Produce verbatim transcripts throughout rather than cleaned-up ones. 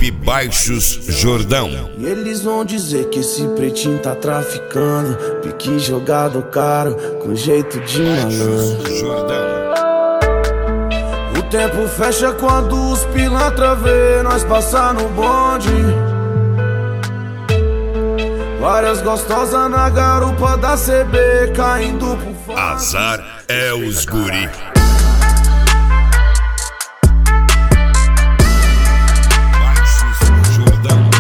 Equipe Baixos Jordão. E eles vão dizer que esse pretinho tá traficando, pique jogado caro, com jeito de malandro. Jordão. O tempo fecha quando os pilantra vê nós passar no bonde. Várias gostosas na garupa da C B, caindo por fora. Azar é os guri. Baixos Jordão.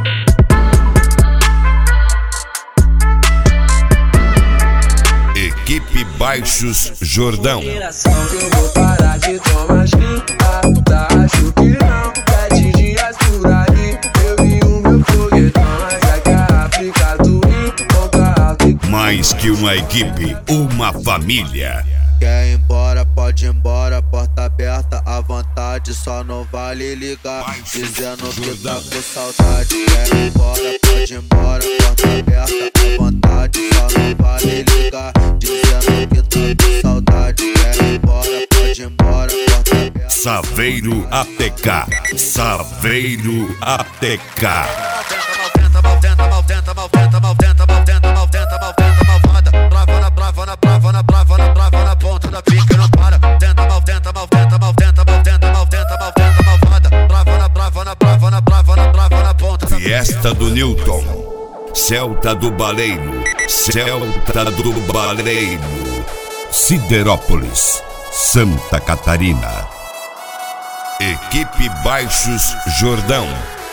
Equipe Baixos Jordão. Eu vou parar de tomar chipa, tá? Acho que não, sete dias por aí. Eu vi o meu foguetão, mas é que a África do Rio, pouca alta. Mais que uma equipe, uma família. Quer ir embora, pode ir embora, porta aberta à vontade, só não vale ligar, dizendo que tá com saudade. Quer ir embora, pode ir embora, porta aberta à vontade, só não vale ligar, dizendo que tá com saudade. Quer ir embora, pode ir embora, porta aberta. Saveiro A T K. Saveiro A T K. Maltenta, maltenta, maltenta, maltenta, maltenta, maltenta, maltenta, maltenta, malvada. Brava na brava na brava na brava na brava na ponta da pica, não para. Tenta, maltenta, maltenta, maltenta, maltenta, maltenta, maltenta, malvada. Brava na brava na brava na brava na brava na ponta. Fiesta do Newton. Celta do Baleiro. Celta do Baleiro. Siderópolis, Santa Catarina. Equipe Baixos Jordão.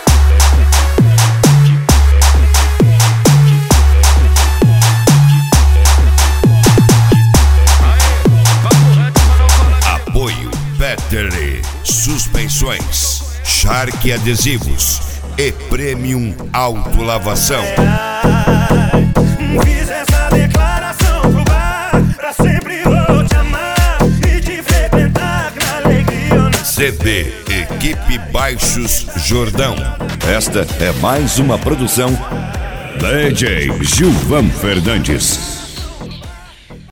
Apoio Battery, suspensões, Shark Adesivos e Premium Autolavação. Fiz essa declaração pro bar, pra sempre vou te amar e te frequentar na alegria. C D Equipe Baixos Jordão. Esta é mais uma produção D J Gilvan Fernandes.